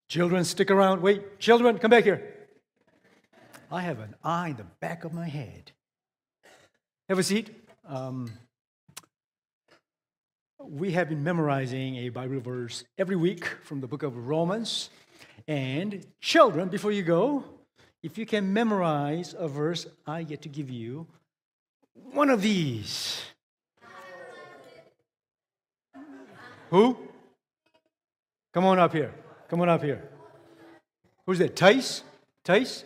Children, stick around. Wait, children, come back here. I have an eye in the back of my head. Have a seat. We have been memorizing a Bible verse every week from the book of Romans. And children, before you go, if you can memorize a verse, I get to give you one of these. Who? Come on up here. Come on up here. Who's that? Tice? Tice?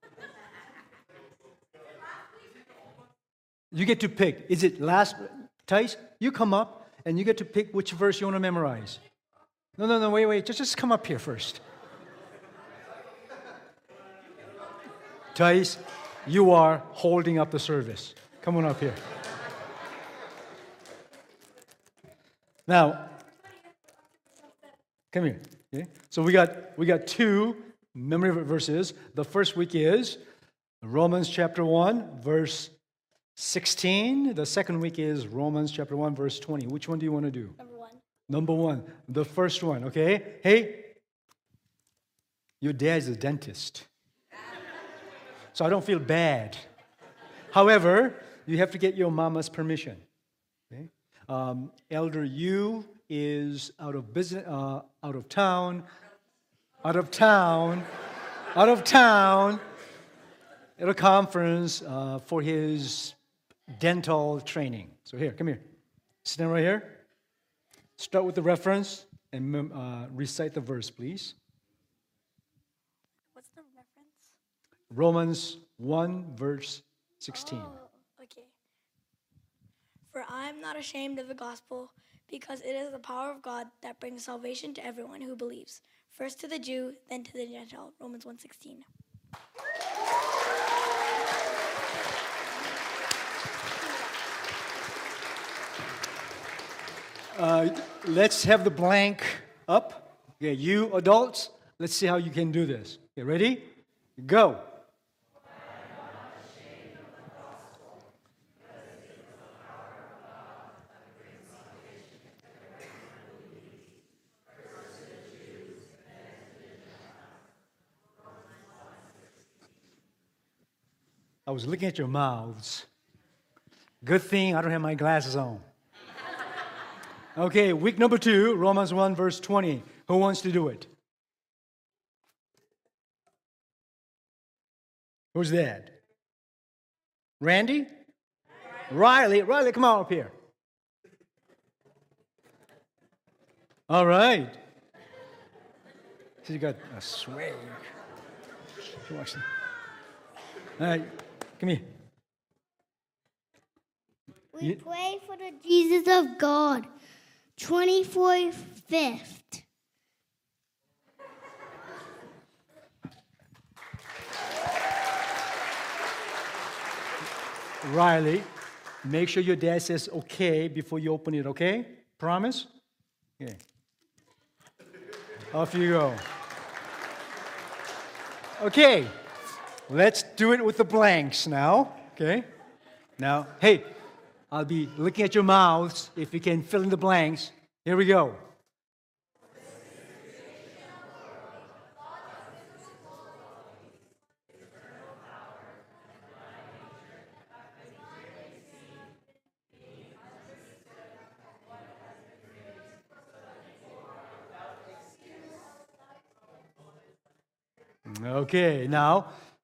You get to pick. Is it last? Tice, you come up and you get to pick which verse you want to memorize. No, wait. Just come up here first. Tice, you are holding up the service. Come on up here. Now, come here. Okay? So we got two memory verses. The first week is Romans chapter 1, verse 16. The second week is Romans chapter 1, verse 20. Which one do you want to do? Number one. The first one, okay? Hey, your dad is a dentist. So I don't feel bad. However, you have to get your mama's permission. Okay? Elder Yu is out of town at a conference for his dental training. So here, come here. Stand right here. Start with the reference and recite the verse, please. What's the reference? Romans 1, verse 16. Oh, okay. For I am not ashamed of the gospel, because it is the power of God that brings salvation to everyone who believes. First to the Jew, then to the Gentile. Romans 1:16. Let's have the blank up. Okay, you adults, let's see how you can do this. Okay, ready? Go. I was looking at your mouths. Good thing I don't have my glasses on. Okay, week number 2, Romans 1, verse 20. Who wants to do it? Who's that? Randy? Riley, come on up here. All right. So you got a swag. All right, come here. We pray for the Jesus of God. 24/5. Riley, make sure your dad says okay before you open it, okay? Promise? Okay. Off you go. Okay, let's do it with the blanks now, okay? Now, hey, I'll be looking at your mouths if you can fill in the blanks. Here we go. Okay, now,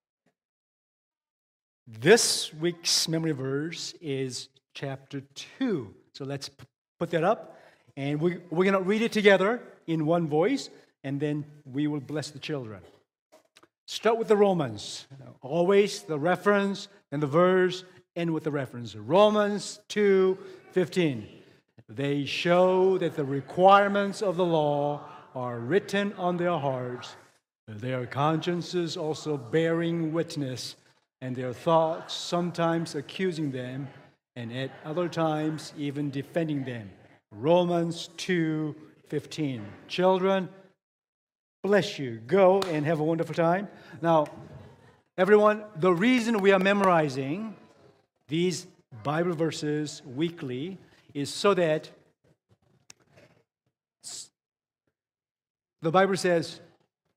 this week's memory verse is chapter 2. So let's put that up. And we're going to read it together in one voice, and then we will bless the children. Start with the Romans. Always the reference and the verse, end with the reference. Romans 2:15. They show that the requirements of the law are written on their hearts, their consciences also bearing witness, and their thoughts sometimes accusing them, and at other times even defending them. Romans 2:15. Children, bless you. Go and have a wonderful time. Now, everyone, the reason we are memorizing these Bible verses weekly is so that the Bible says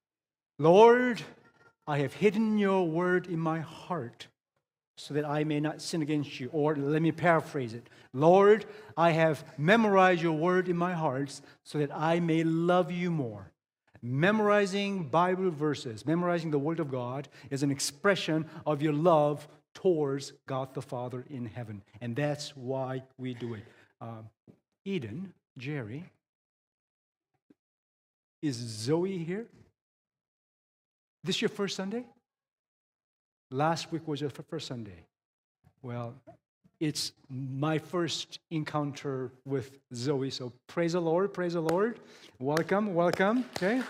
Lord, I have hidden your word in my heart so that I may not sin against you. Or let me paraphrase it. Lord, I have memorized your word in my heart so that I may love you more. Memorizing Bible verses, memorizing the word of God is an expression of your love towards God the Father in heaven. And that's why we do it. Eden, Jerry, is Zoe here? This your first Sunday? Last week was your first Sunday. Well, it's my first encounter with Zoe, so praise the Lord, praise the Lord. Welcome, welcome, okay?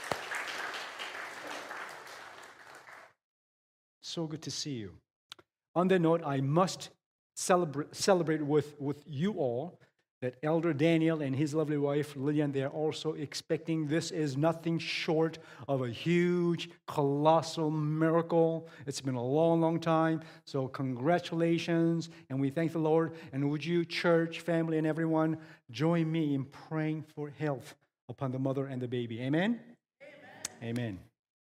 So good to see you. On that note, I must celebrate with you all that Elder Daniel and his lovely wife, Lillian, they are also expecting. This is nothing short of a huge, colossal miracle. It's been a long, long time. So congratulations, and we thank the Lord. And would you, church, family, and everyone, join me in praying for health upon the mother and the baby. Amen? Amen. Amen.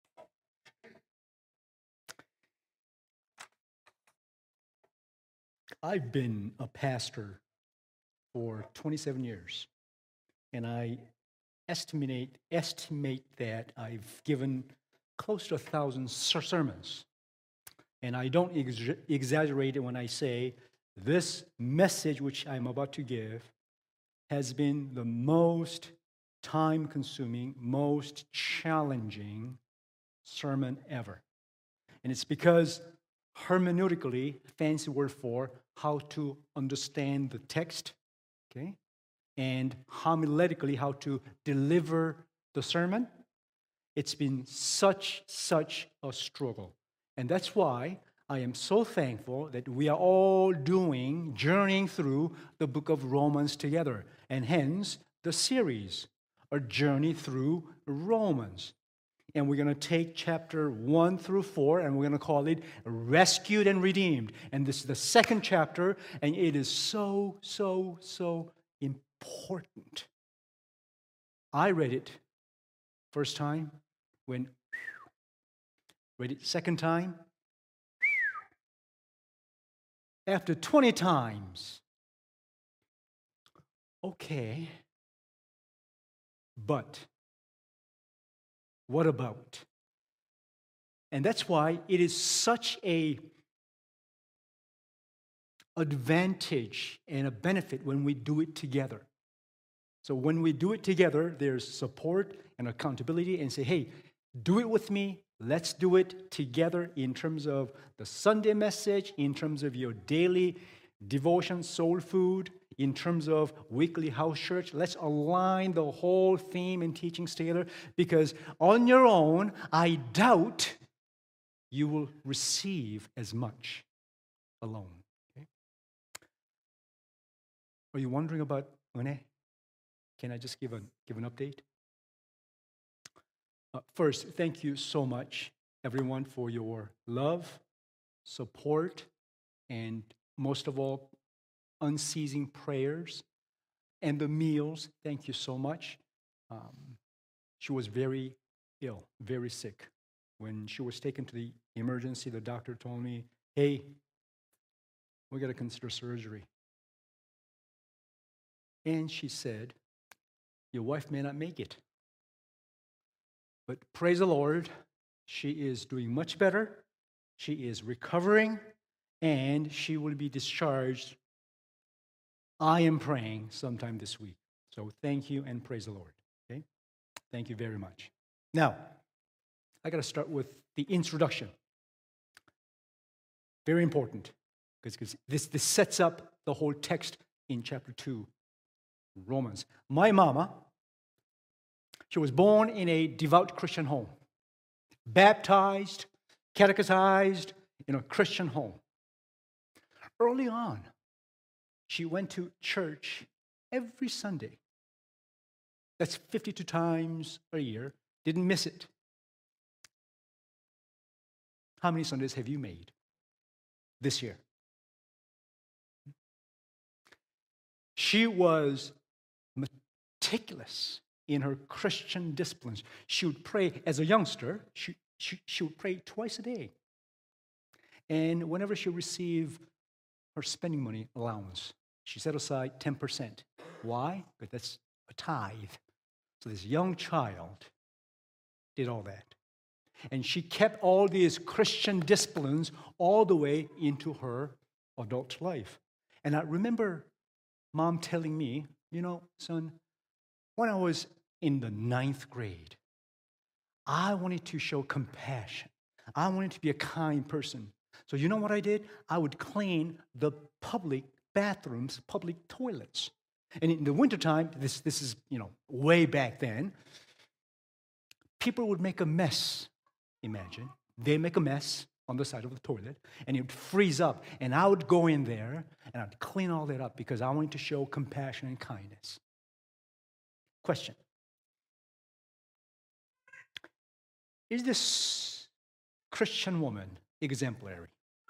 I've been a pastor for 27 years, and I estimate that I've given close to 1,000 sermons. And I don't exaggerate it when I say this message which I'm about to give has been the most time-consuming, most challenging sermon ever. And it's because hermeneutically, fancy word for how to understand the text, okay, and homiletically, how to deliver the sermon. It's been such a struggle. And that's why I am so thankful that we are all journeying through the book of Romans together. And hence, the series, A Journey Through Romans. And we're going to take chapter 1 through 4, and we're going to call it Rescued and Redeemed. And this is the second chapter, and it is so important. I read it first time, read it second time. After 20 times, okay, but what about? And that's why it is such a advantage and a benefit when we do it together. So when we do it together, there's support and accountability, and say, hey, do it with me. Let's do it together in terms of the Sunday message, in terms of your daily devotion, soul food, in terms of weekly house church. Let's align the whole theme and teachings together, because on your own, I doubt you will receive as much alone. Okay? Are you wondering about Une? Can I just give an update? First, thank you so much, everyone, for your love, support, and most of all, unceasing prayers, and the meals. Thank you so much. She was very ill, very sick. When she was taken to the emergency, the doctor told me, hey, we got to consider surgery. And she said, your wife may not make it. But praise the Lord, she is doing much better. She is recovering, and she will be discharged, I am praying, sometime this week. So thank you and praise the Lord. Okay? Thank you very much. Now, I got to start with the introduction. Very important, because this sets up the whole text in chapter 2, Romans. My mama, she was born in a devout Christian home, baptized, catechized in a Christian home. Early on, she went to church every Sunday. That's 52 times a year. Didn't miss it. How many Sundays have you made this year? She was meticulous in her Christian disciplines. She would pray as a youngster, she would pray twice a day. And whenever she received her spending money allowance, she set aside 10%. Why? Because that's a tithe. So this young child did all that. And she kept all these Christian disciplines all the way into her adult life. And I remember Mom telling me, son, when I was in the 9th grade, I wanted to show compassion. I wanted to be a kind person. So you know what I did? I would clean the public bathrooms, public toilets. And in the wintertime, this is, way back then, people would make a mess, imagine. They make a mess on the side of the toilet, and it would freeze up. And I would go in there, and I'd clean all that up because I wanted to show compassion and kindness. Question. Is this Christian woman exemplary?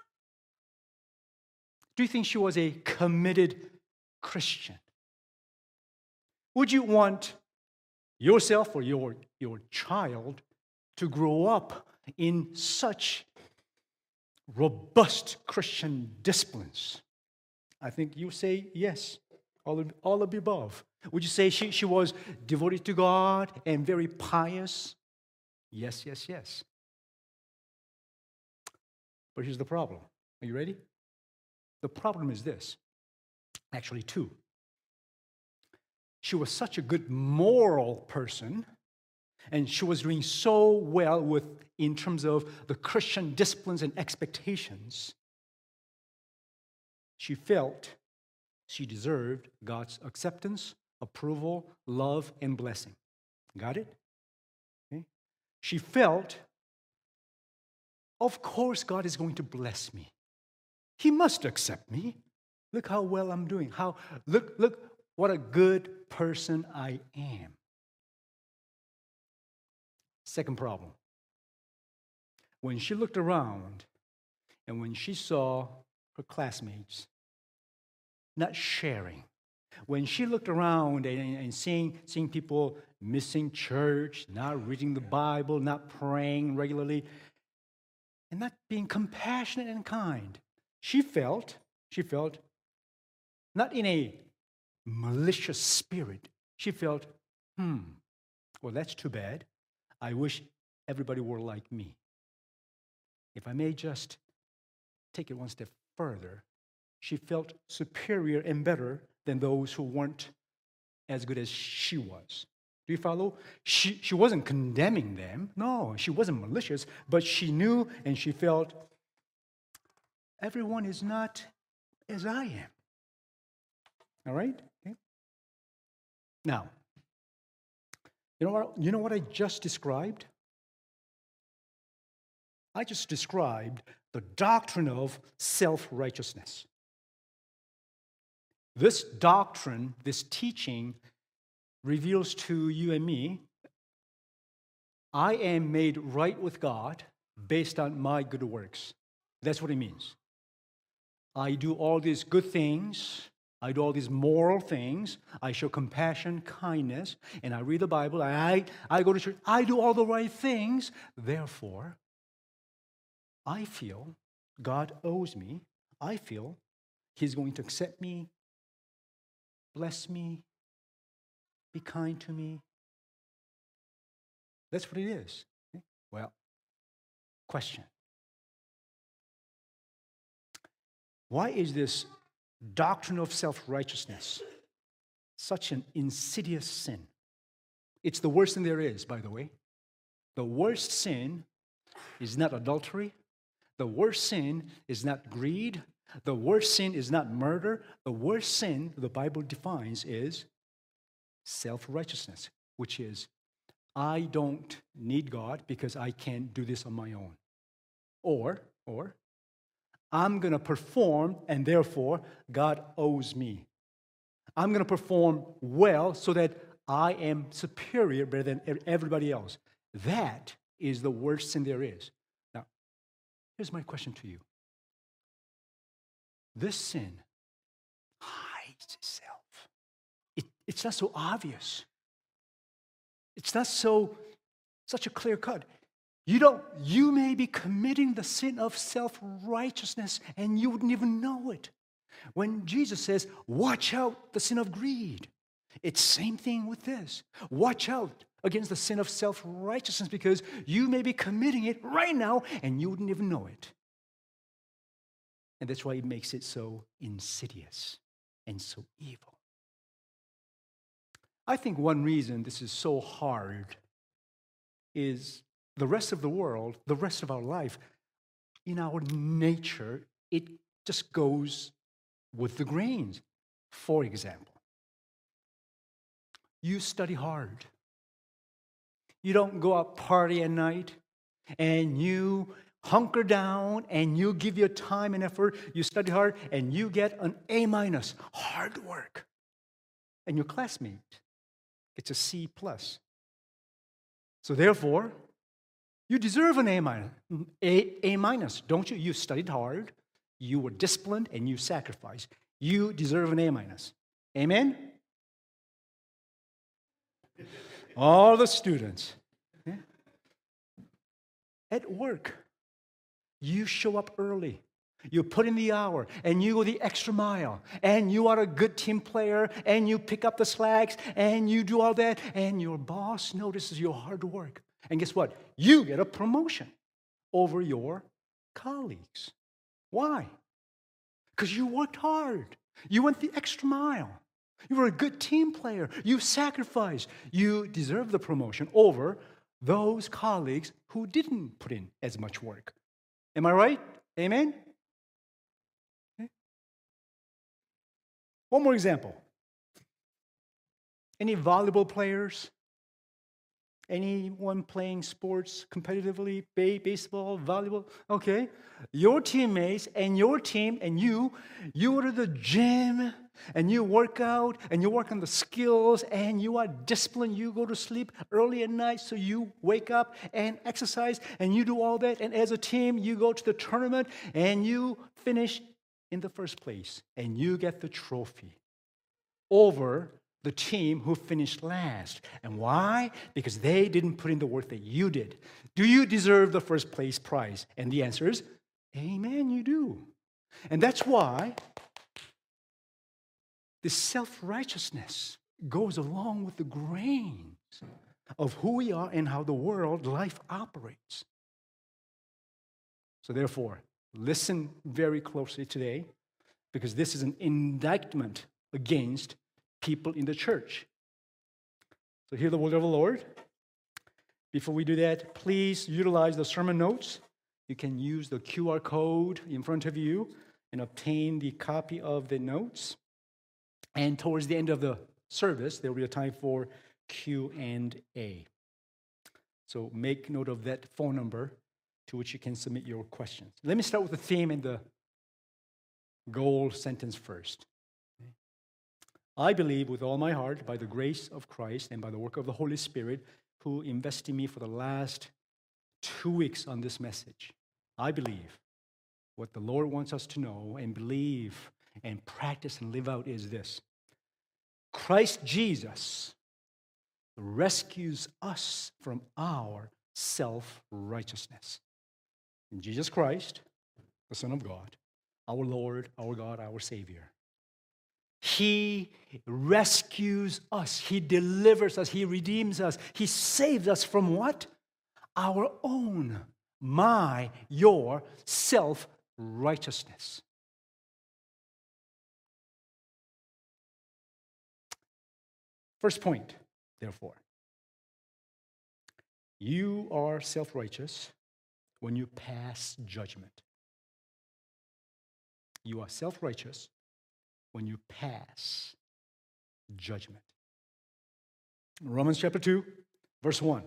Do you think she was a committed Christian? Would you want yourself or your child to grow up in such robust Christian disciplines? I think you say yes, all of the above. Would you say she was devoted to God and very pious? Yes, yes, yes. But here's the problem. Are you ready? The problem is this. Actually, two. She was such a good moral person, and she was doing so well in terms of the Christian disciplines and expectations. She felt she deserved God's acceptance, approval, love, and blessing. Got it? Okay. She felt, of course God is going to bless me. He must accept me. Look how well I'm doing. Look what a good person I am. Second problem. When she looked around and when she saw her classmates not sharing, when she looked around and seeing people missing church, not reading the Bible, not praying regularly, and not being compassionate and kind, she felt, not in a malicious spirit, she felt, well, that's too bad. I wish everybody were like me. If I may just take it one step further, she felt superior and better than those who weren't as good as she was. Do you follow? She wasn't condemning them. No, she wasn't malicious, but she knew and she felt everyone is not as I am. All right? Okay. Now, you know what I just described? I just described the doctrine of self-righteousness. This doctrine, this teaching, reveals to you and me, I am made right with God based on my good works. That's what it means. I do all these good things. I do all these moral things. I show compassion, kindness, and I read the Bible. I go to church. I do all the right things. Therefore, I feel God owes me. I feel He's going to accept me, bless me, be kind to me. That's what it is. Okay? Well, question. Why is this doctrine of self-righteousness such an insidious sin? It's the worst thing there is, by the way. The worst sin is not adultery. The worst sin is not greed. The worst sin is not murder. The worst sin the Bible defines is self-righteousness, which is, I don't need God because I can't do this on my own. Or I'm going to perform and therefore God owes me. I'm going to perform well so that I am superior, better than everybody else. That is the worst sin there is. Now, here's my question to you. This sin hides itself. It's not so obvious. It's not such a clear cut. You may be committing the sin of self-righteousness and you wouldn't even know it. When Jesus says, watch out the sin of greed, it's same thing with this. Watch out against the sin of self-righteousness because you may be committing it right now and you wouldn't even know it. And that's why it makes it so insidious and so evil. I think one reason this is so hard is the rest of the world, the rest of our life, in our nature, it just goes with the grains. For example, you study hard. You don't go out party at night, and you hunker down, and you give your time and effort. You study hard, and you get an A-. Hard work. And your classmate gets a C+. So therefore, you deserve an A-, don't you? You studied hard, you were disciplined, and you sacrificed. You deserve an A-. Amen? All the students. Yeah. At work, you show up early. You put in the hour, and you go the extra mile, and you are a good team player, and you pick up the slacks, and you do all that, and your boss notices your hard work. And guess what? You get a promotion over your colleagues. Why? Because you worked hard. You went the extra mile. You were a good team player. You sacrificed. You deserve the promotion over those colleagues who didn't put in as much work. Am I right? Amen? Okay. One more example. Any volleyball players? Anyone playing sports competitively, baseball, volleyball? Okay. Your teammates and your team and you go to the gym and you work out and you work on the skills and you are disciplined. You go to sleep early at night so you wake up and exercise and you do all that. And as a team, you go to the tournament and you finish in the first place and you get the trophy over the team who finished last. And why? Because they didn't put in the work that you did. Do you deserve the first place prize? And the answer is, amen, you do. And that's why this self-righteousness goes along with the grains of who we are and how the world, life operates. So therefore, listen very closely today, because this is an indictment against people in the church. So hear the word of the Lord. Before we do that, please utilize the sermon notes. You can use the QR code in front of you and obtain the copy of the notes. And towards the end of the service, there will be a time for Q&A. So make note of that phone number to which you can submit your questions. Let me start with the theme and the goal sentence first. I believe with all my heart, by the grace of Christ and by the work of the Holy Spirit, who invested in me for the last 2 weeks on this message, I believe what the Lord wants us to know and believe and practice and live out is this: Christ Jesus rescues us from our self-righteousness. In Jesus Christ, the Son of God, our Lord, our God, our Savior. He rescues us. He delivers us. He redeems us. He saves us from what? Our own, your self-righteousness. First point, therefore. You are self-righteous when you pass judgment. You are self-righteous when you pass judgment. Romans chapter 2, verse 1.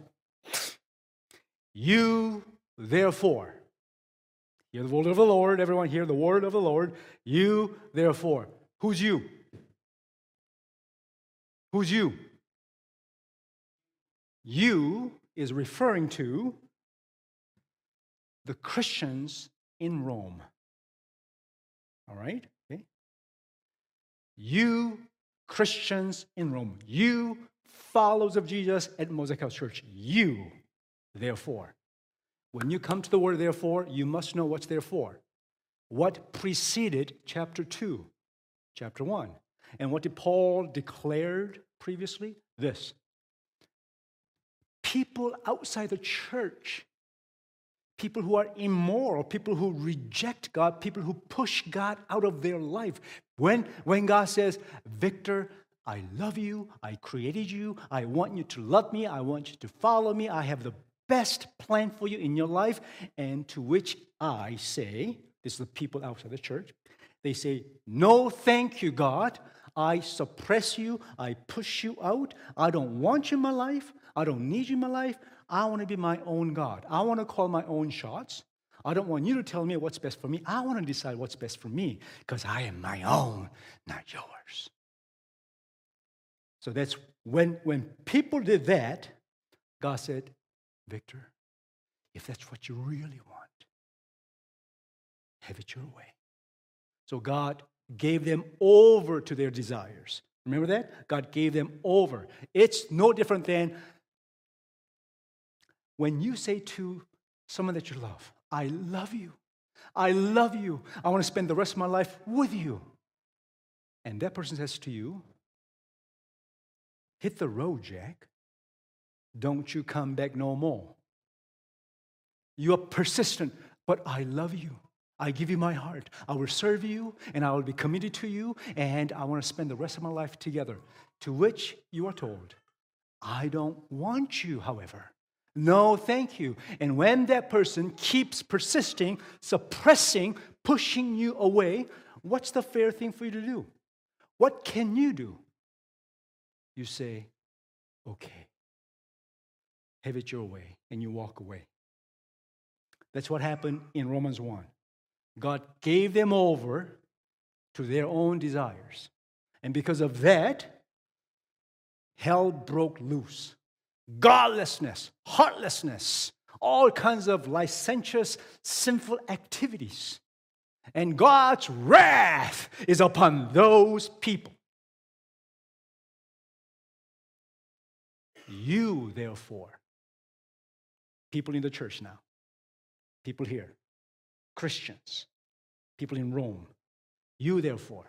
You, therefore, hear the word of the Lord. Everyone hear the word of the Lord. You, therefore. Who's you? Who's you? You is referring to the Christians in Rome. All right? Okay. You Christians in Rome, you followers of Jesus at Mosaic House Church. You, therefore. When you come to the word therefore, you must know what's there for. What preceded chapter 2, chapter 1. And what did Paul declared previously? This. People outside the church, people who are immoral, people who reject God, people who push God out of their life. When God says, Victor, I love you, I created you, I want you to love me, I want you to follow me, I have the best plan for you in your life, and to which I say, this is the people outside the church, they say, no, thank you, God. I suppress you. I push you out. I don't want you in my life. I don't need you in my life. I want to be my own God. I want to call my own shots. I don't want you to tell me what's best for me. I want to decide what's best for me because I am my own, not yours. So that's when people did that, God said, Victor, if that's what you really want, have it your way. So God gave them over to their desires. Remember that? God gave them over. It's no different than when you say to someone that you love, I love you. I love you. I want to spend the rest of my life with you. And that person says to you, hit the road, Jack. Don't you come back no more. You are persistent, but I love you. I give you my heart. I will serve you, and I will be committed to you, and I want to spend the rest of my life together. To which you are told, I don't want you, however. No, thank you. And when that person keeps persisting, suppressing, pushing you away, what's the fair thing for you to do? What can you do? You say, okay, have it your way, and you walk away. That's what happened in Romans 1. God gave them over to their own desires. And because of that, hell broke loose. Godlessness, heartlessness, all kinds of licentious, sinful activities. And God's wrath is upon those people. You, therefore, people in the church now, people here, Christians, people in Rome, you, therefore,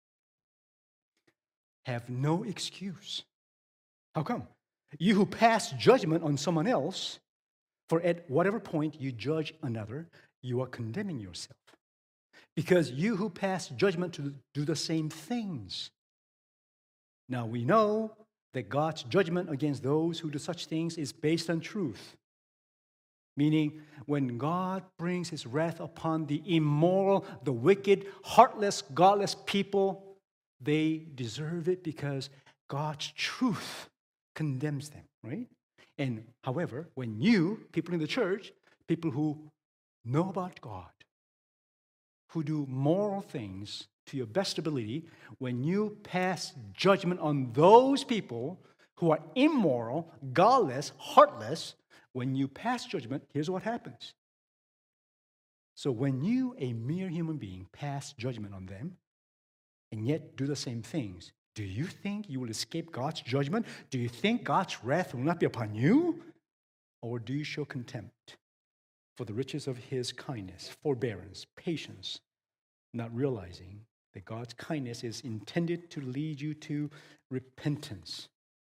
have no excuse. How come? You who pass judgment on someone else, for at whatever point you judge another, you are condemning yourself. Because you who pass judgment to do the same things. Now we know that God's judgment against those who do such things is based on truth. Meaning, when God brings his wrath upon the immoral, the wicked, heartless, godless people, they deserve it because God's truth condemns them, right? And however, when you, people in the church, people who know about God, who do moral things to your best ability, when you pass judgment on those people who are immoral, godless, heartless, when you pass judgment, here's what happens. So when you, a mere human being, pass judgment on them and yet do the same things, do you think you will escape God's judgment? Do you think God's wrath will not be upon you? Or do you show contempt for the riches of his kindness, forbearance, patience, not realizing that God's kindness is intended to lead you to repentance?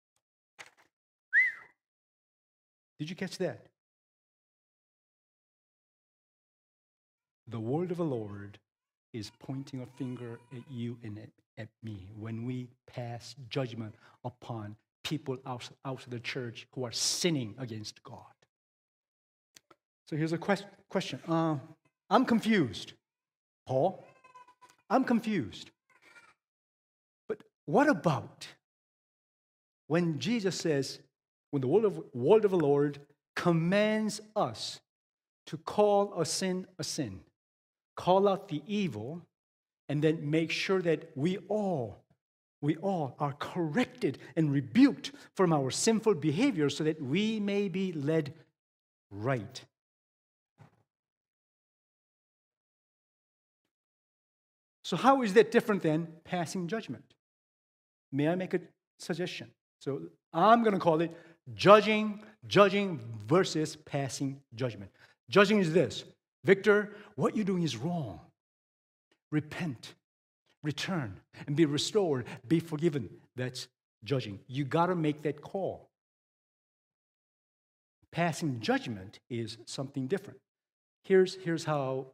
Did you catch that? The word of the Lord is pointing a finger at you and at me when we pass judgment upon people out of the church who are sinning against God. So here's a question. I'm confused, Paul. I'm confused. But what about when Jesus says, when the word of the Lord commands us to call a sin, call out the evil, and then make sure that we all are corrected and rebuked from our sinful behavior so that we may be led right. So how is that different than passing judgment? May I make a suggestion? So I'm going to call it judging versus passing judgment. Judging is this: Victor, what you're doing is wrong. Repent, return, and be restored, be forgiven. That's judging. You got to make that call. Passing judgment is something different. Here's how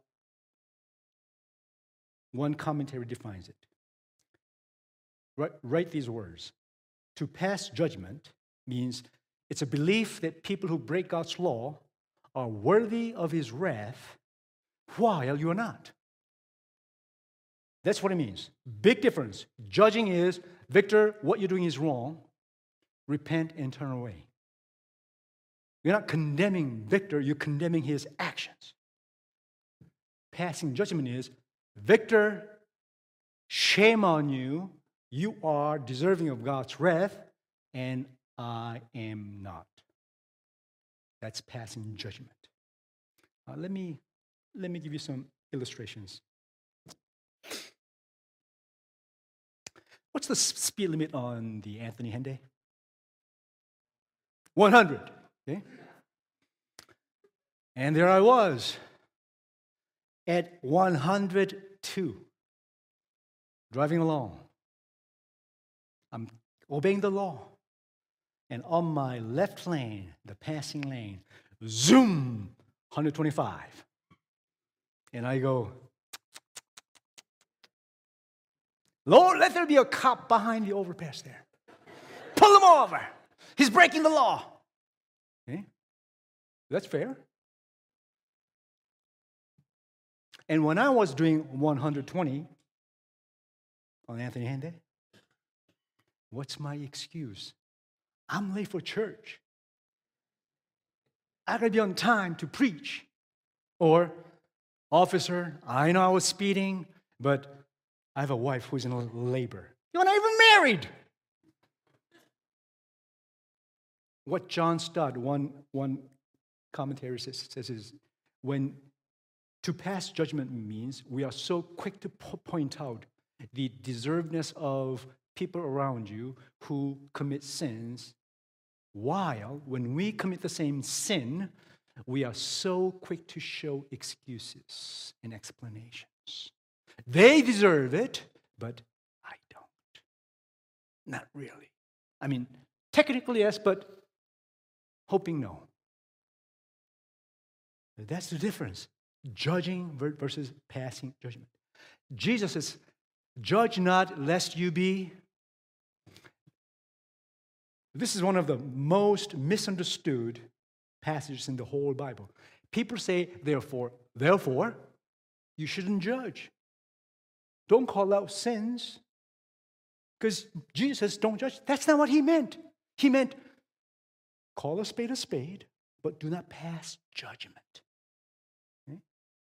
one commentary defines it. Write these words. To pass judgment means it's a belief that people who break God's law are worthy of His wrath while you are not. That's what it means. Big difference. Judging is, Victor, what you're doing is wrong. Repent and turn away. You're not condemning Victor, you're condemning his actions. Passing judgment is, Victor, shame on you. You are deserving of God's wrath, and I am not. That's passing judgment. Let me give you some illustrations. What's the speed limit on the Anthony Henday? 100. Okay. And there I was at 102, driving along. I'm obeying the law. And on my left lane, the passing lane, zoom, 125. And I go, Lord, let there be a cop behind the overpass there. Pull him over. He's breaking the law. Okay? That's fair. And when I was doing 120 on Anthony Henday, what's my excuse? I'm late for church. I gotta be on time to preach. Or, officer, I know I was speeding, but I have a wife who's in labor. You're not even married. What John Stott, one commentary says is, when to pass judgment means we are so quick to point out the deservedness of people around you who commit sins, while when we commit the same sin, we are so quick to show excuses and explanations. They deserve it, but I don't. Not really. I mean, technically yes, but hoping no. That's the difference. Judging versus passing judgment. Jesus says, judge not lest you be. This is one of the most misunderstood passages in the whole Bible. People say, therefore, you shouldn't judge. Don't call out sins. Because Jesus says, don't judge. That's not what he meant. He meant, call a spade, but do not pass judgment. Okay?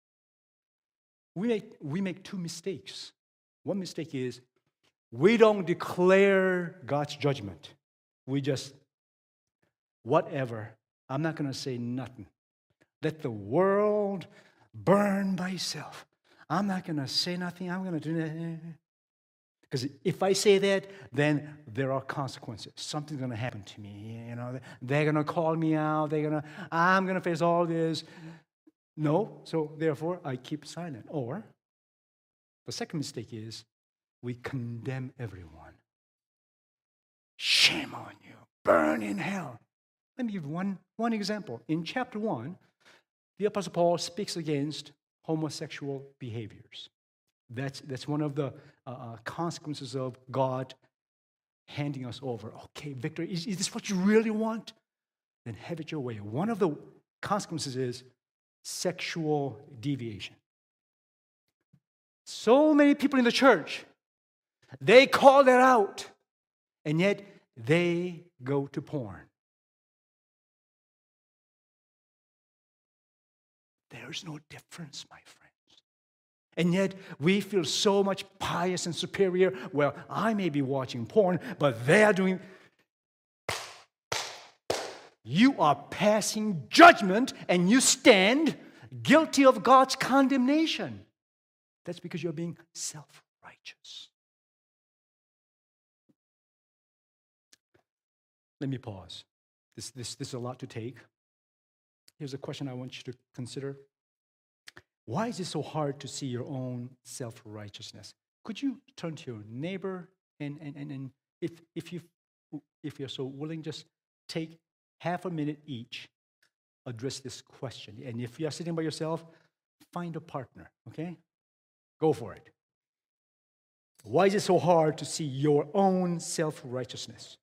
We make two mistakes. One mistake is, we don't declare God's judgment. We just, whatever, I'm not going to say nothing. Let the world burn by itself. I'm not going to say nothing. I'm going to do that. Because if I say that, then there are consequences. Something's going to happen to me. You know, they're going to call me out. I'm going to face all this. No, so therefore I keep silent. Or the second mistake is we condemn everyone. Shame on you. Burn in hell. Let me give one example. In chapter 1, the Apostle Paul speaks against homosexual behaviors. That's one of the consequences of God handing us over. Okay, Victor, is this what you really want? Then have it your way. One of the consequences is sexual deviation. So many people in the church, they call that out, and yet they go to porn. There's no difference, my friends. And yet we feel so much pious and superior. Well, I may be watching porn, but they are doing. You are passing judgment, and you stand guilty of God's condemnation. That's because you're being self-righteous. Let me pause. This is a lot to take. Here's a question I want you to consider. Why is it so hard to see your own self-righteousness? Could you turn to your neighbor and if you're so willing, just take half a minute each, address this question. And if you're sitting by yourself, find a partner, okay? Go for it. Why is it so hard to see your own self-righteousness?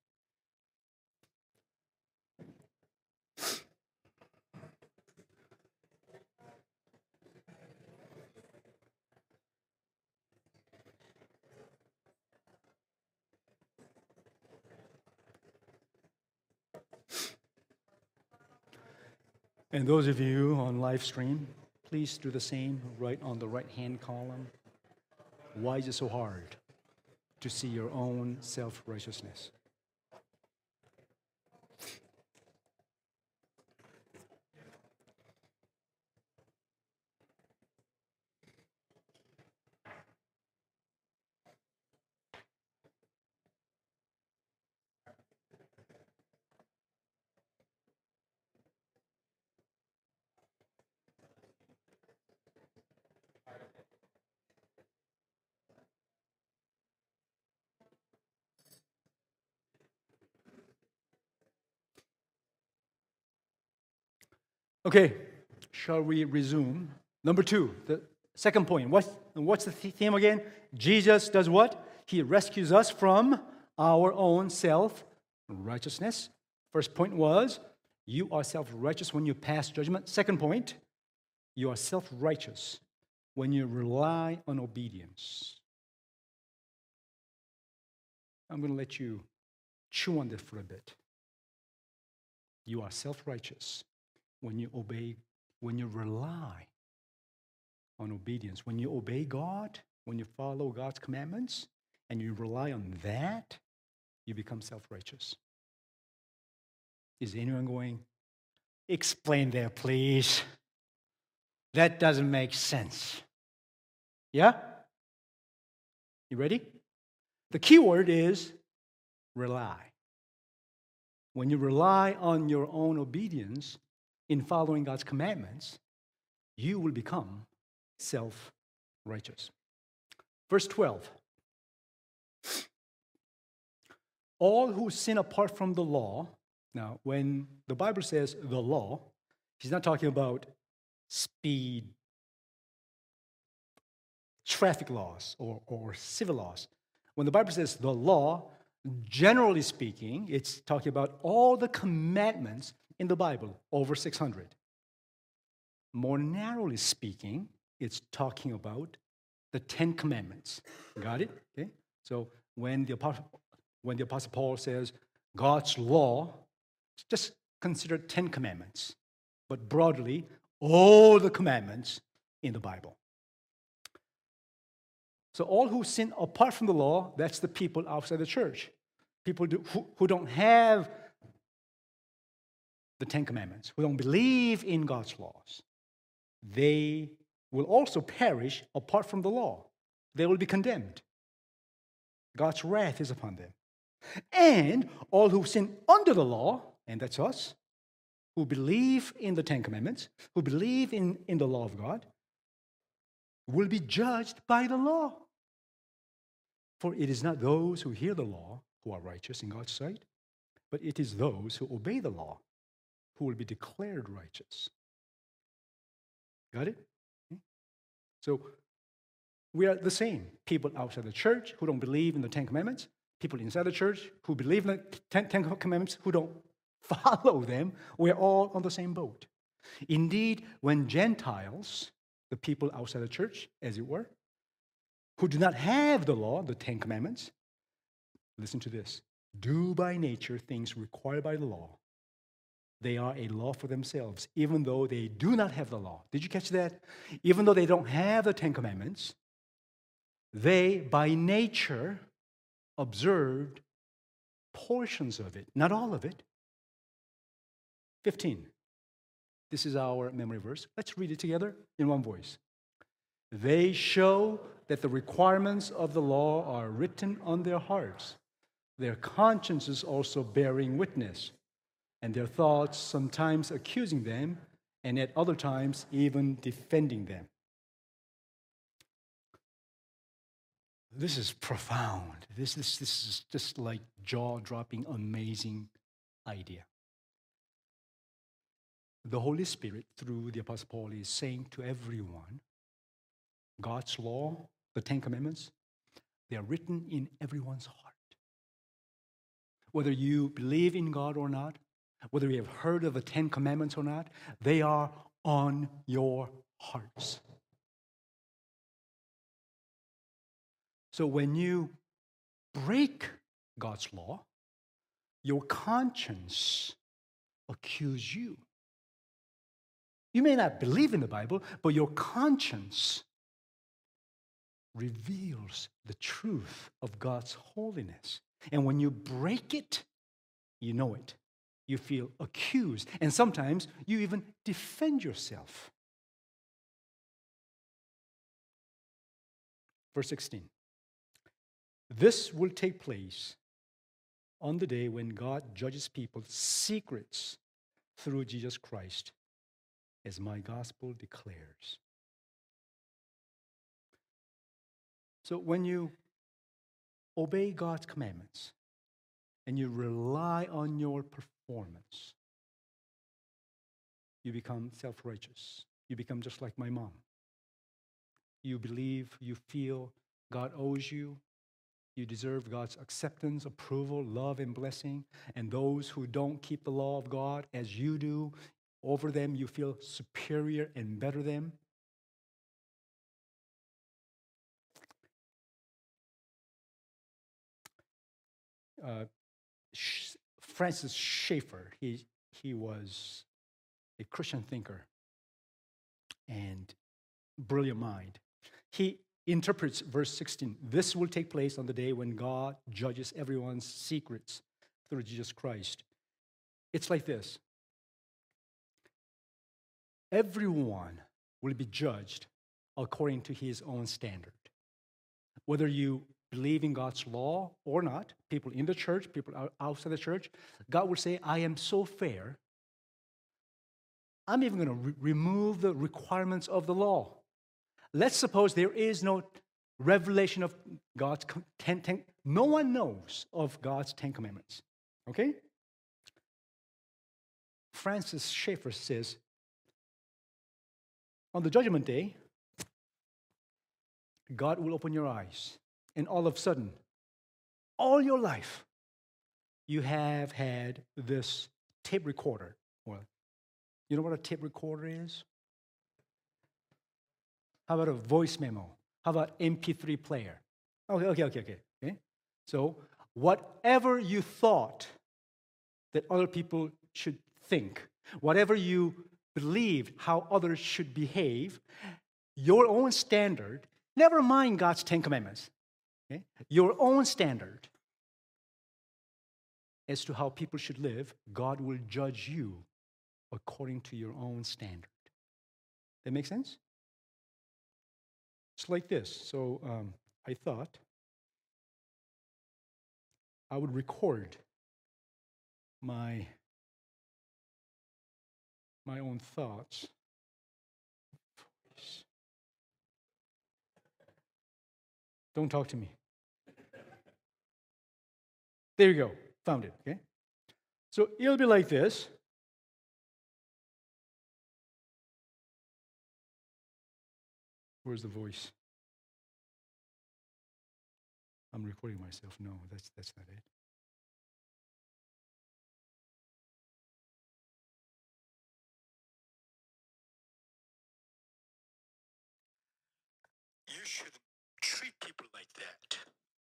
And those of you on live stream, please do the same, right on the right-hand column. Why is it so hard to see your own self-righteousness? Okay, shall we resume? Number 2, the second point. What's the theme again? Jesus does what? He rescues us from our own self-righteousness. First point was, you are self-righteous when you pass judgment. Second point, you are self-righteous when you rely on obedience. I'm going to let you chew on this for a bit. You are self-righteous when you obey, when you rely on obedience. When you obey God, when you follow God's commandments, and you rely on that, you become self-righteous. Is anyone going, explain that, please? That doesn't make sense. Yeah? You ready? The key word is rely. When you rely on your own obedience in following God's commandments, you will become self-righteous. Verse 12. All who sin apart from the law. Now, when the Bible says the law, he's not talking about speed, traffic laws, or civil laws. When the Bible says the law, generally speaking, it's talking about all the commandments in the Bible, over 600. More narrowly speaking, it's talking about the 10 commandments. Got it? Okay. So when the Apostle Paul says God's law, just consider 10 commandments, but broadly, all the commandments in the Bible. So all who sin apart from the law, that's the people outside the church. People who don't have the 10 commandments, who don't believe in God's laws. They will also perish apart from the law. They will be condemned. God's wrath is upon them. And all who sin under the law, and that's us, who believe in the 10 commandments, who believe in the law of God, will be judged by the law. For it is not those who hear the law who are righteous in God's sight, but it is those who obey the law who will be declared righteous. Got it? So we are the same. People outside the church who don't believe in the 10 commandments, people inside the church who believe in the 10 commandments who don't follow them. We're all on the same boat. Indeed, when Gentiles, the people outside the church, as it were, who do not have the law, the 10 commandments, listen to this, do by nature things required by the law, they are a law for themselves, even though they do not have the law. Did you catch that? Even though they don't have the 10 commandments, they, by nature, observed portions of it, not all of it. 15. This is our memory verse. Let's read it together in one voice. They show that the requirements of the law are written on their hearts, their consciences also bearing witness, and their thoughts sometimes accusing them, and at other times even defending them. This is profound. This is just like jaw-dropping, amazing idea. The Holy Spirit, through the Apostle Paul, is saying to everyone, God's law, the Ten Commandments, they are written in everyone's heart. Whether you believe in God or not, whether you have heard of the Ten Commandments or not, they are on your hearts. So when you break God's law, your conscience accuses you. You may not believe in the Bible, but your conscience reveals the truth of God's holiness. And when you break it, you know it. You feel accused. And sometimes you even defend yourself. Verse 16. This will take place on the day when God judges people's secrets through Jesus Christ, as my gospel declares. So when you obey God's commandments and you rely on your performance, you become self-righteous. You become just like my mom. You believe, you feel God owes you. You deserve God's acceptance, approval, love, and blessing. And those who don't keep the law of God as you do, over them you feel superior and better than them. Francis Schaeffer, he was a Christian thinker and brilliant mind. He interprets verse 16. This will take place on the day when God judges everyone's secrets through Jesus Christ. It's like this. Everyone will be judged according to his own standard. Whether you believe in God's law or not, people in the church, people outside the church, God will say, I am so fair, I'm even going to remove the requirements of the law. Let's suppose there is no revelation of God's no one knows of God's 10 Commandments. Okay? Francis Schaeffer says, on the judgment day, God will open your eyes, and all of a sudden, all your life, you have had this tape recorder. Well, you know what a tape recorder is? How about a voice memo? How about MP3 player? Okay. So whatever you thought that other people should think, whatever you believed how others should behave, your own standard, never mind God's 10 Commandments, okay? Your own standard as to how people should live, God will judge you according to your own standard. That make sense? It's like this. So I thought I would record my own thoughts. Don't talk to me. There you go. Found it, okay? So it'll be like this. Where's the voice? I'm recording myself. No, that's not it. You shouldn't treat people like that.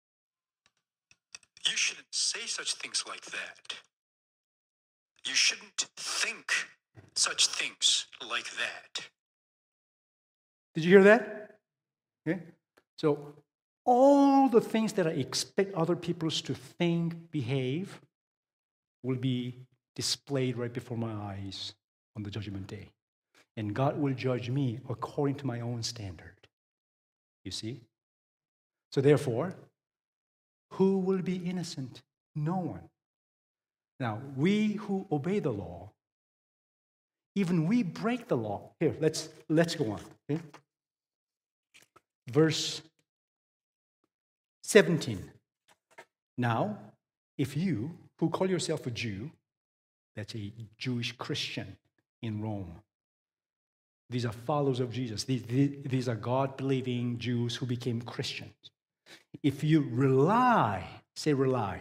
You shouldn't say such things like that. You shouldn't think such things like that. Did you hear that? Okay. So all the things that I expect other people to think, behave, will be displayed right before my eyes on the judgment day. And God will judge me according to my own standard. You see? So therefore, who will be innocent No one. Now, we who obey the law, even we break the law. Here, let's go on. Okay? Verse 17. Now, if you who call yourself a Jew, that's a Jewish Christian in Rome. These are followers of Jesus. These are God-believing Jews who became Christians. If you rely, say rely,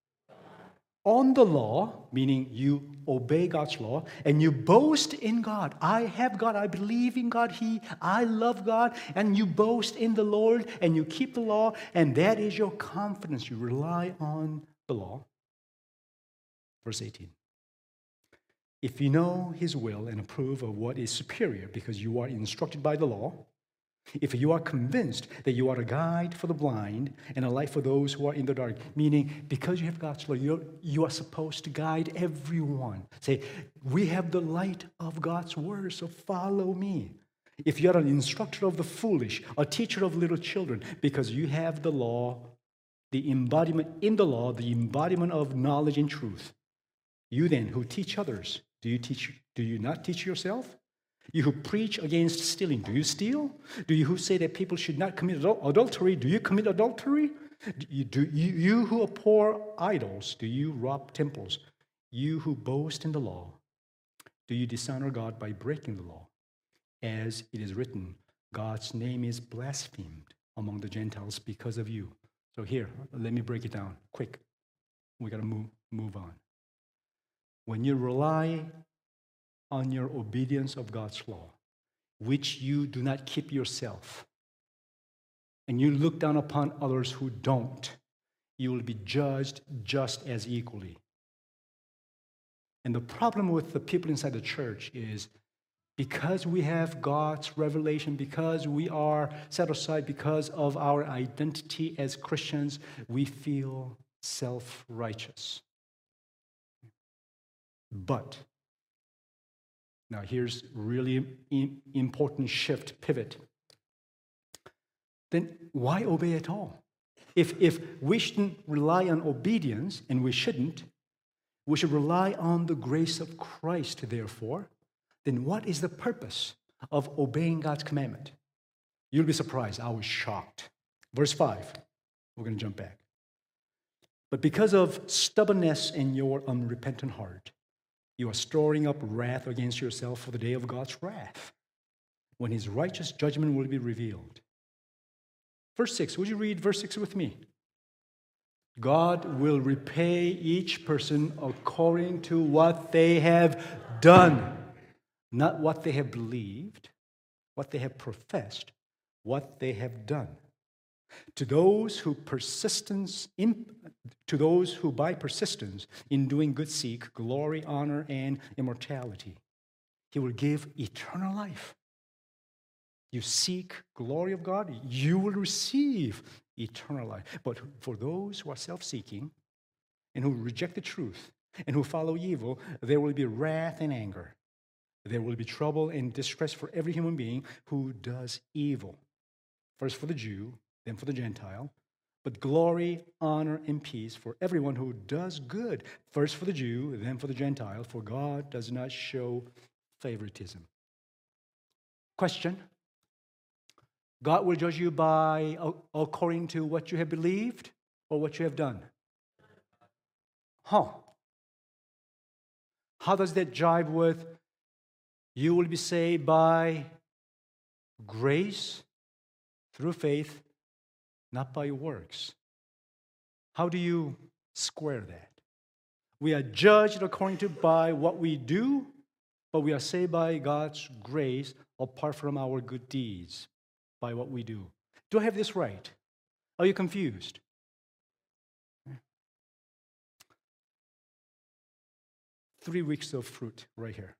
on the law, meaning you obey God's law, and you boast in God. I have God, I believe in God, I love God, and you boast in the Lord, and you keep the law, and that is your confidence. You rely on the law. Verse 18. If you know his will and approve of what is superior because you are instructed by the law, if you are convinced that you are a guide for the blind and a light for those who are in the dark, meaning because you have God's law, you are supposed to guide everyone. Say, we have the light of God's word, so follow me. If you are an instructor of the foolish, a teacher of little children, because you have the law, the embodiment in the law, the embodiment of knowledge and truth, you then who teach others, do you not teach yourself? You who preach against stealing, do you steal? Do you who say that people should not commit adultery, do you commit adultery? You who abhor idols, do you rob temples? You who boast in the law, do you dishonor God by breaking the law? As it is written, God's name is blasphemed among the Gentiles because of you. So here, let me break it down quick. We got to move on. When you rely on your obedience of God's law, which you do not keep yourself, and you look down upon others who don't, you will be judged just as equally. And the problem with the people inside the church is because we have God's revelation, because we are set aside, because of our identity as Christians, we feel self-righteous. But, now here's really important shift, pivot. Then why obey at all? If we shouldn't rely on obedience, and we shouldn't, we should rely on the grace of Christ, therefore, then what is the purpose of obeying God's commandment? You'll be surprised. I was shocked. Verse 5. We're going to jump back. But because of stubbornness in your unrepentant heart, you are storing up wrath against yourself for the day of God's wrath, when his righteous judgment will be revealed. Verse 6, would you read verse 6 with me? God will repay each person according to what they have done, not what they have believed, what they have professed, what they have done. To those who by persistence in doing good seek glory, honor, and immortality, he will give eternal life. You seek glory of God, you will receive eternal life. But for those who are self-seeking and who reject the truth and who follow evil, there will be wrath and anger. There will be trouble and distress for every human being who does evil. First for the Jew, then for the Gentile, but glory, honor, and peace for everyone who does good. First for the Jew, then for the Gentile, for God does not show favoritism. Question: God will judge you according to what you have believed or what you have done? How does that jive with you will be saved by grace through faith, not by works? How do you square that? We are judged by what we do, but we are saved by God's grace apart from our good deeds, by what we do. Do I have this right? Are you confused? 3 weeks of fruit right here.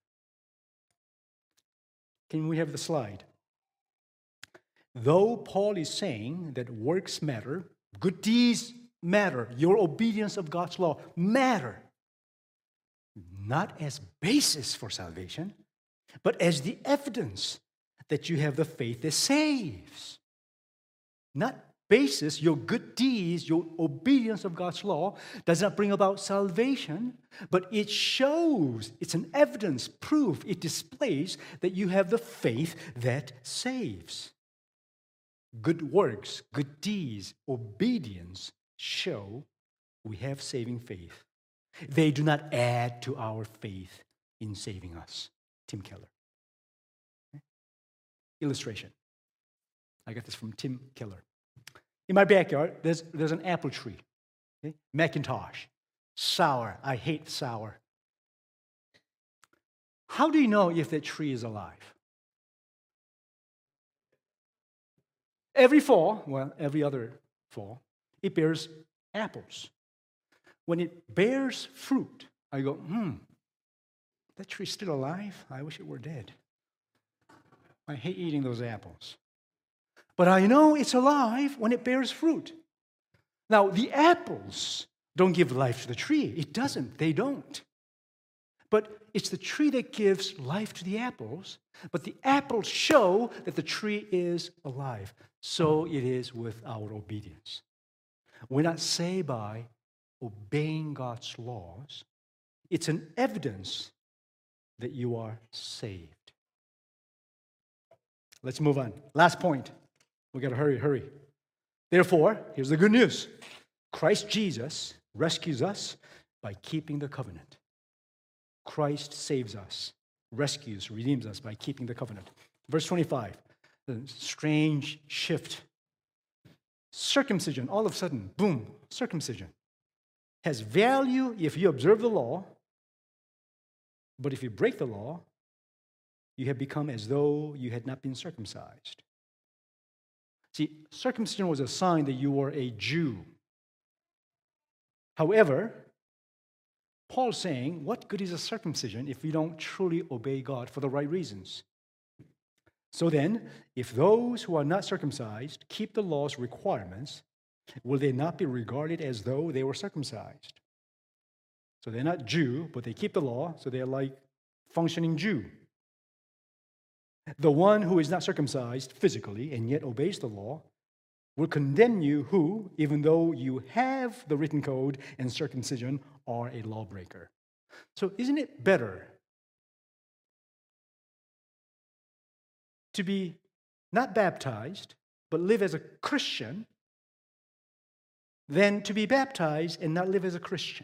Can we have the slide? Though Paul is saying that works matter, good deeds matter, your obedience of God's law matter, not as basis for salvation, but as the evidence that you have the faith that saves. Not basis, your good deeds, your obedience of God's law does not bring about salvation, but it shows, it's an evidence, proof, it displays that you have the faith that saves. Good works, good deeds, obedience show we have saving faith. They do not add to our faith in saving us. Tim Keller. Okay. Illustration. I got this from Tim Keller. In my backyard, there's an apple tree. Okay? Macintosh. Sour. I hate sour. How do you know if that tree is alive? Every fall, well, every other fall, it bears apples. When it bears fruit, I go, that tree's still alive? I wish it were dead. I hate eating those apples. But I know it's alive when it bears fruit. Now, the apples don't give life to the tree. It doesn't. They don't. But it's the tree that gives life to the apples. But the apples show that the tree is alive. So it is with our obedience. We're not saved by obeying God's laws. It's an evidence that you are saved. Let's move on. Last point. We got to hurry. Therefore, here's the good news. Christ Jesus rescues us by keeping the covenant. Christ saves us, rescues, redeems us by keeping the covenant. Verse 25, the strange shift. Circumcision, all of a sudden, boom, circumcision has value if you observe the law, but if you break the law, you have become as though you had not been circumcised. See, circumcision was a sign that you were a Jew. However, Paul's saying, what good is a circumcision if we don't truly obey God for the right reasons? So then, if those who are not circumcised keep the law's requirements, will they not be regarded as though they were circumcised? So they're not Jew, but they keep the law, so they're like functioning Jew. The one who is not circumcised physically and yet obeys the law will condemn you who, even though you have the written code and circumcision, are a lawbreaker. So isn't it better to be not baptized, but live as a Christian, than to be baptized and not live as a Christian?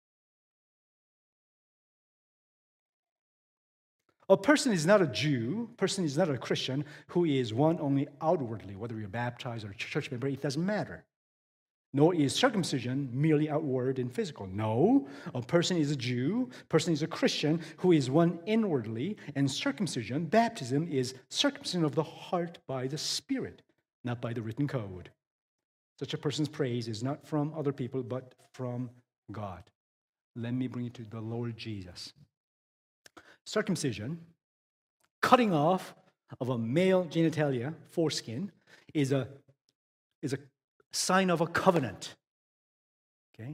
A person is not a Jew, a person is not a Christian who is one only outwardly, whether you're baptized or a church member, it doesn't matter. Nor is circumcision merely outward and physical. No, a person is a Jew, a person is a Christian who is one inwardly, and circumcision, baptism, is circumcision of the heart by the Spirit, not by the written code. Such a person's praise is not from other people, but from God. Let me bring you to the Lord Jesus. Circumcision, cutting off of a male genitalia, foreskin, is a sign of a covenant. Okay?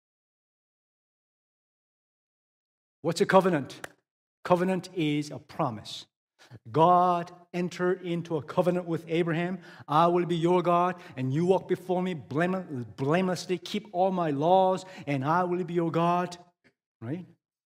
What's a covenant? Covenant is a promise. God entered into a covenant with Abraham. I will be your God, and you walk before me blamelessly, keep all my laws, and I will be your God. Right?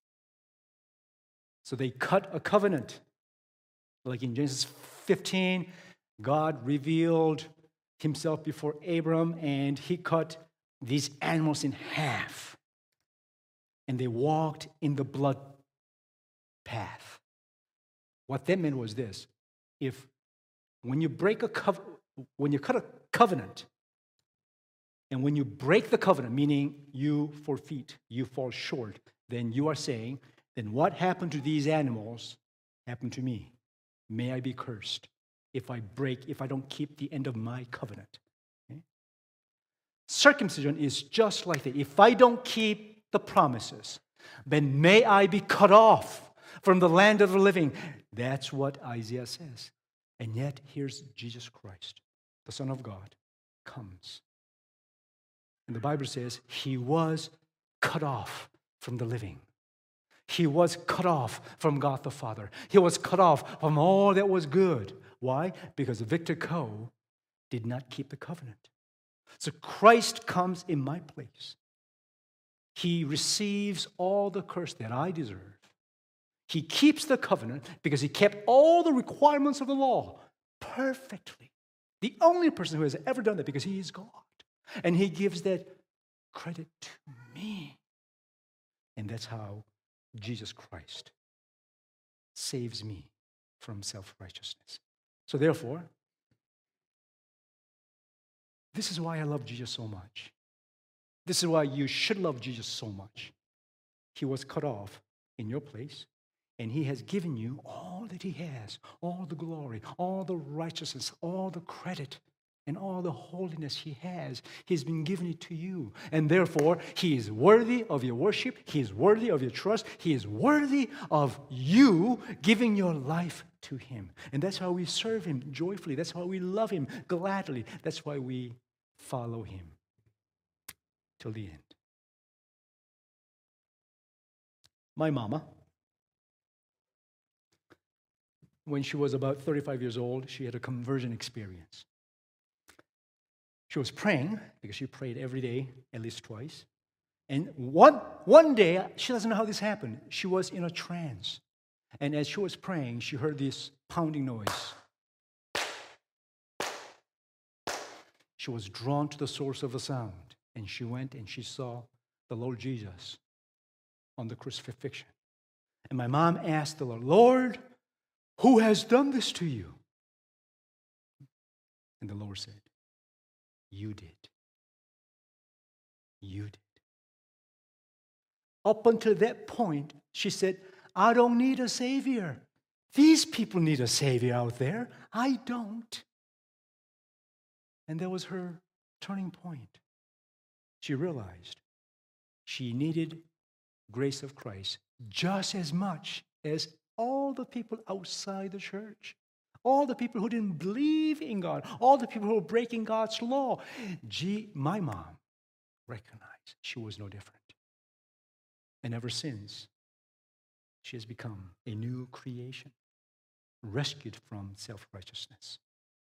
So they cut a covenant. Like in Genesis 15, God revealed himself before Abram, and he cut these animals in half. And they walked in the blood path. What that meant was this: when you cut a covenant, and when you break the covenant, meaning you forfeit, you fall short, then you are saying, then what happened to these animals happened to me. May I be cursed if I don't keep the end of my covenant. Okay? Circumcision is just like that. If I don't keep the promises, then may I be cut off from the land of the living. That's what Isaiah says. And yet, here's Jesus Christ, the Son of God, comes. And the Bible says he was cut off from the living. He was cut off from God the Father. He was cut off from all that was good. Why? Because Victor Coe did not keep the covenant. So Christ comes in my place. He receives all the curse that I deserve. He keeps the covenant because he kept all the requirements of the law perfectly. The only person who has ever done that, because he is God. And he gives that credit to me. And that's how Jesus Christ saves me from self-righteousness. So therefore, this is why I love Jesus so much. This is why you should love Jesus so much. He was cut off in your place, and he has given you all that he has, all the glory, all the righteousness, all the credit, and all the holiness he has. He's been given it to you. And therefore, he is worthy of your worship. He is worthy of your trust. He is worthy of you giving your life to him. And that's how we serve him joyfully. That's how we love him gladly. That's why we follow him till the end. My mama, when she was about 35 years old, she had a conversion experience. She was praying, because she prayed every day, at least twice. And one day, she doesn't know how this happened. She was in a trance. And as she was praying, she heard this pounding noise. She was drawn to the source of the sound. And she went and she saw the Lord Jesus on the crucifixion. And my mom asked the Lord, Lord, who has done this to you? And the Lord said, you did. You did. Up until that point, she said, I don't need a Savior. These people need a Savior out there. I don't. And that was her turning point. She realized she needed grace of Christ just as much as all the people outside the church. All the people who didn't believe in God, all the people who were breaking God's law. My mom recognized she was no different. And ever since, she has become a new creation, rescued from self-righteousness.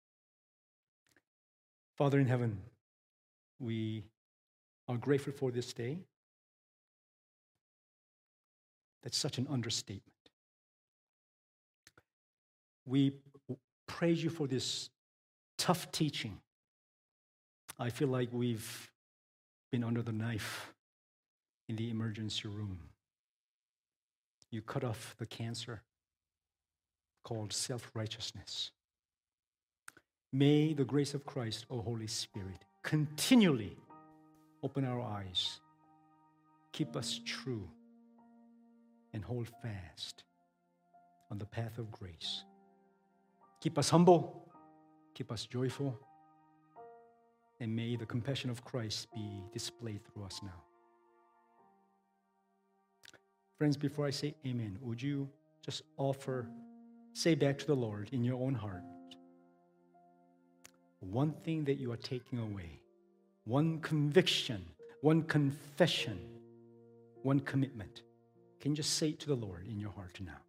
Father in heaven, we are grateful for this day. That's such an understatement. We praise you for this tough teaching. I feel like we've been under the knife in the emergency room. You cut off the cancer called self-righteousness. May the grace of Christ, O Holy Spirit, continually open our eyes, keep us true, and hold fast on the path of grace. Keep us humble, keep us joyful, and may the compassion of Christ be displayed through us now. Friends, before I say amen, would you just say back to the Lord in your own heart, one thing that you are taking away, one conviction, one confession, one commitment. Can you just say it to the Lord in your heart now?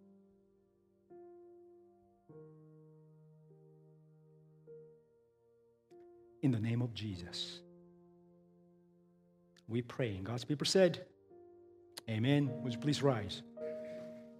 In the name of Jesus, we pray. And God's people said, amen. Would you please rise?